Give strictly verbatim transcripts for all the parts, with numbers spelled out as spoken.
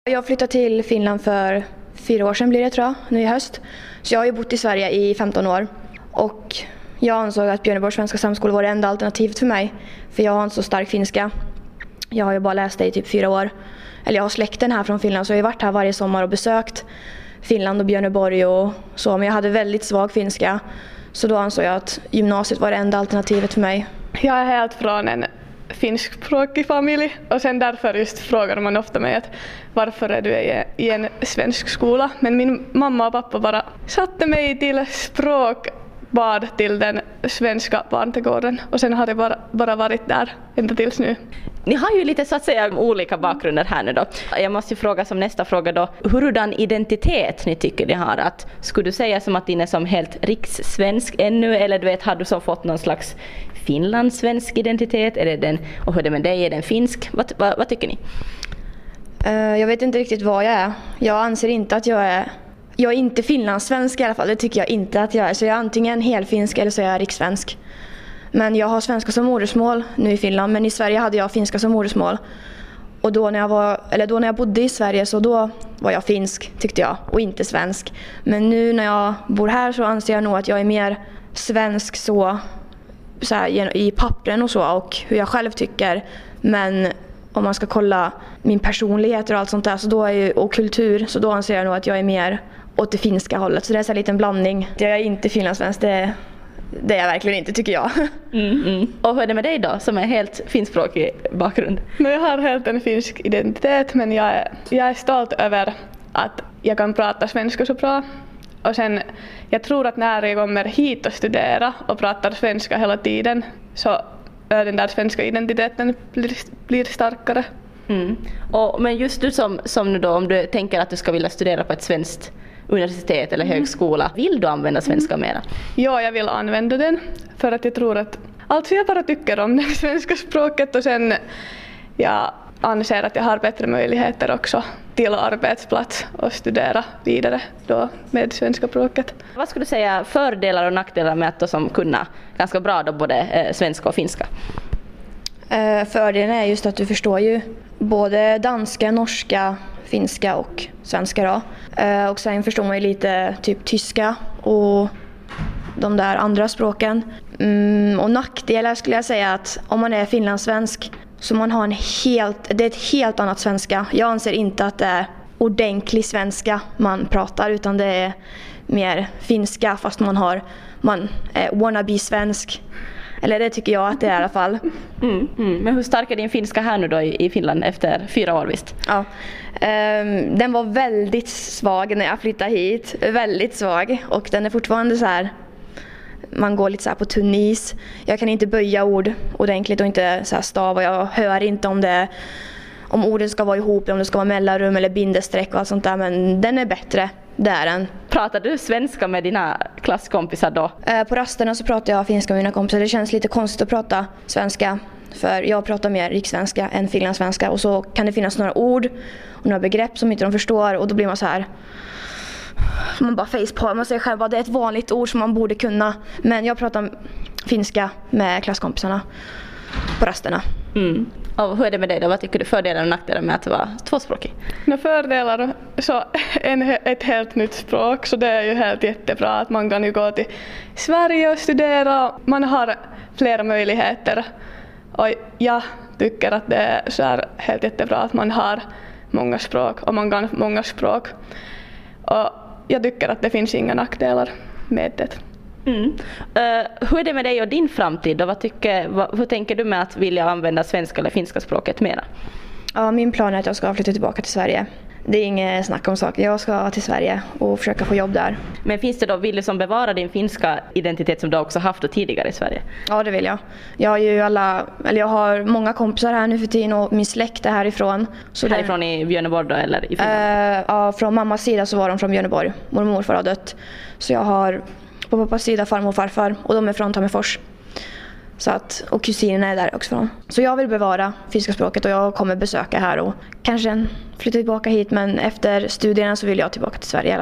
Jag flyttade till Finland för fyra år sedan blir det tror jag, nu i höst. Så jag har ju bott i Sverige i femton år. Och jag ansåg att Björneborgs svenska samskola var det enda alternativet för mig. För jag har inte så stark finska. Jag har ju bara läst det i typ fyra år. Eller jag har släkten här från Finland så jag har varit här varje sommar och besökt Finland och Björneborg och så. Men jag hade väldigt svag finska. Så då ansåg jag att gymnasiet var det enda alternativet för mig. Jag är helt från en finskspråkig familj och sen därför just frågar man ofta mig att varför är du i en svensk skola. Men min mamma och pappa bara satte mig till språkbad till den svenska barntegården och sen har det bara, bara varit där ända tills nu. Ni har ju lite så att säga olika bakgrunder här nu då. Jag måste ju fråga som nästa fråga då, hurdan identitet ni tycker ni har? Att, skulle du säga som att ni är som helt rikssvensk ännu eller du vet, har du så fått någon slags finlandssvensk identitet? Är det den, och hur är det med dig, är den finsk? Vad, vad, vad tycker ni? Uh, jag vet inte riktigt vad jag är. Jag anser inte att jag är, jag är inte finlandssvensk i alla fall, det tycker jag inte att jag är. Så jag är antingen helfinsk eller så är jag rikssvensk. Men jag har svenska som modersmål nu i Finland, men i Sverige hade jag finska som modersmål. Och då när jag var, eller då när jag bodde i Sverige så då var jag finsk tyckte jag och inte svensk. Men nu när jag bor här så anser jag nog att jag är mer svensk så, så här, i pappren och så och hur jag själv tycker. Men om man ska kolla min personlighet och allt sånt där så då är ju, och kultur så då anser jag nog att jag är mer åt det finska hållet. Så det är så en liten blandning. Jag är inte finlandssvensk, det Det är jag verkligen inte tycker jag. Mm, mm. Och hur är det med dig då som är helt finskspråkig bakgrund? Jag har helt en finsk identitet men jag är, jag är stolt över att jag kan prata svenska så bra. Och sen jag tror att när jag kommer hit och studera och pratar svenska hela tiden så den där svenska identiteten blir, blir starkare. Mm. Och, men just du som, som nu då om du tänker att du ska vilja studera på ett svenskt universitet eller högskola. Vill du använda svenska mm. mera? Ja, jag vill använda den för att jag tror att alltså jag bara tycker om det svenska språket och sen jag anser att jag har bättre möjligheter också till arbetsplats och studera vidare då med svenska språket. Vad skulle du säga fördelar och nackdelar med att då som kunna ganska bra då både eh, svenska och finska? Eh, fördelen är just att du förstår ju både danska, norska, finska och svenska då. Eh, och sen förstår man ju lite typ tyska och de där andra språken. Mm, och nackdelar skulle jag säga att om man är finlandssvensk så man har en helt, det är ett helt annat svenska. Jag anser inte att det är ordentlig svenska man pratar utan det är mer finska fast man har man är wannabe svensk. Eller det tycker jag att det är i alla fall. Mm, mm. Men hur stark är din finska här nu då i, i Finland efter fyra år visst? Ja, um, den var väldigt svag när jag flyttade hit. Väldigt svag. Och den är fortfarande så här, man går lite så här på tunn is. Jag kan inte böja ord ordentligt och inte så här stava. Jag hör inte om det om orden ska vara ihop, om det ska vara mellanrum eller bindestreck och allt sånt där. Men den är bättre. Där än. Pratar du svenska med dina klasskompisar då? Eh, på rasterna så pratar jag finska med mina kompisar. Det känns lite konstigt att prata svenska. För jag pratar mer rikssvenska än finlandssvenska. Och så kan det finnas några ord och några begrepp som inte de förstår. Och då blir man så här. Man bara facepalm. Man säger själv att det är ett vanligt ord som man borde kunna. Men jag pratar finska med klasskompisarna på rasterna. Mm. Och hur är det med dig då? Vad tycker du fördelar och nackdelar med att vara tvåspråkig? När fördelar så en, ett helt nytt språk så det är ju helt jättebra att man kan ju gå till Sverige och studera. Man har flera möjligheter och jag tycker att det är så här helt jättebra att man har många språk och man kan många språk. Och jag tycker att det finns inga nackdelar med det. Mm. Uh, hur är det med dig och din framtid? Och vad tycker, vad, hur tänker du med att vilja använda svenska eller finska språket mera? Ja, min plan är att jag ska flytta tillbaka till Sverige. Det är inget snack om saker. Jag ska till Sverige och försöka få jobb där. Men finns det då, vill du som bevara din finska identitet som du också haft och tidigare i Sverige? Ja, det vill jag. Jag har ju alla, eller jag har många kompisar här nu för tiden och min släkt är härifrån. Så härifrån den, i Björneborg då, eller i Finland? Uh, ja, från mammas sida så var de från Björneborg. Mormor och morfar har dött. Så jag har på pappas sida farmor och farfar och de är från Tammerfors. Så att, och kusinerna är där också från. Så jag vill bevara finska språket och jag kommer besöka här och kanske flytta tillbaka hit men efter studierna så vill jag tillbaka till Sverige i alla fall.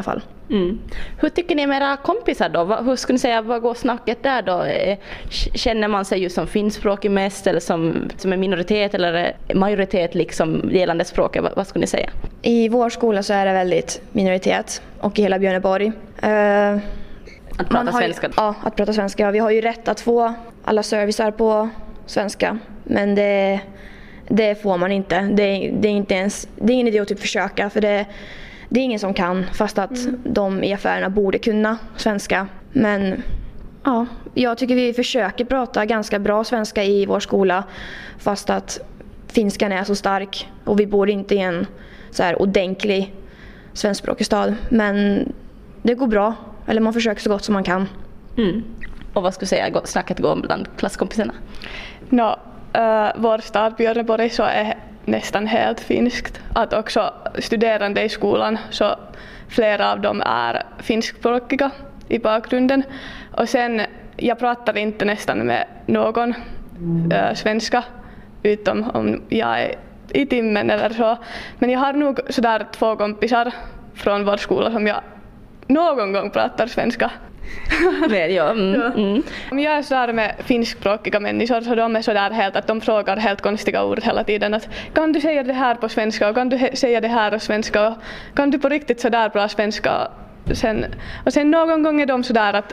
Mm. Hur tycker ni med era kompisar då? Hur skulle ni säga, vad går snacket där då? Känner man sig ju som finskspråkig mest eller som, som en minoritet eller majoritet liksom gällande språket? Vad, vad skulle ni säga? I vår skola så är det väldigt minoritet och i hela Björneborg. Uh, att prata svenska? Ju, ja, att prata svenska. Vi har ju rätt att få alla servicer på svenska, men det, det får man inte. Det, det, är inte ens, det är ingen idé att typ försöka, för det, det är ingen som kan, fast att mm. de i affärerna borde kunna svenska. Men ja, jag tycker vi försöker prata ganska bra svenska i vår skola, fast att finskan är så stark och vi bor inte i en så här ordentlig svenskspråkig stad. Men det går bra, eller man försöker så gott som man kan. Mm. Och vad skulle du säga, snacket går bland klasskompisarna? No, uh, vår stad Björneborg så är nästan helt finskt. Att också studerande i skolan, så flera av dem är finskspråkiga i bakgrunden. Och sen, jag pratar inte nästan med någon uh, svenska, utom om jag är i timmen eller så. Men jag har nog sådär två kompisar från vår skola som jag någon gång pratar svenska. Men, ja. Mm, mm. Om jag är sådär med finskspråkiga människor, så de är sådär helt att de frågar helt konstiga ord hela tiden. Att, kan du säga det här på svenska och kan du he- säga det här på svenska och kan du på riktigt sådär bra svenska? Sen, och sen någon gång är de sådär att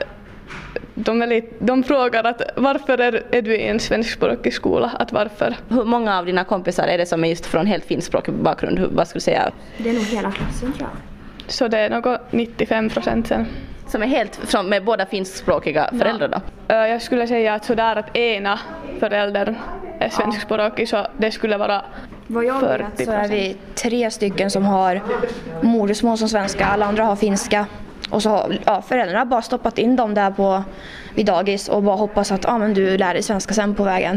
de, är lite, de frågar att varför är, är du i en svenskspråkig skola? Att varför? Hur många av dina kompisar är det som är just från helt finskspråkig bakgrund? Hur, vad skulle du säga? Det är nog hela klassen, tror jag. Så det är nog nittiofem procent sen. Som är helt från, med båda finskspråkiga föräldrar då? Jag skulle säga att sådär att ena föräldern är svenskspråkig, så det skulle vara vad jag vet så är vi tre stycken som har modersmål som svenska, alla andra har finska. Och så har ja, föräldrarna bara stoppat in dem där på vid dagis och bara hoppas att ah, men du lär dig svenska sen på vägen.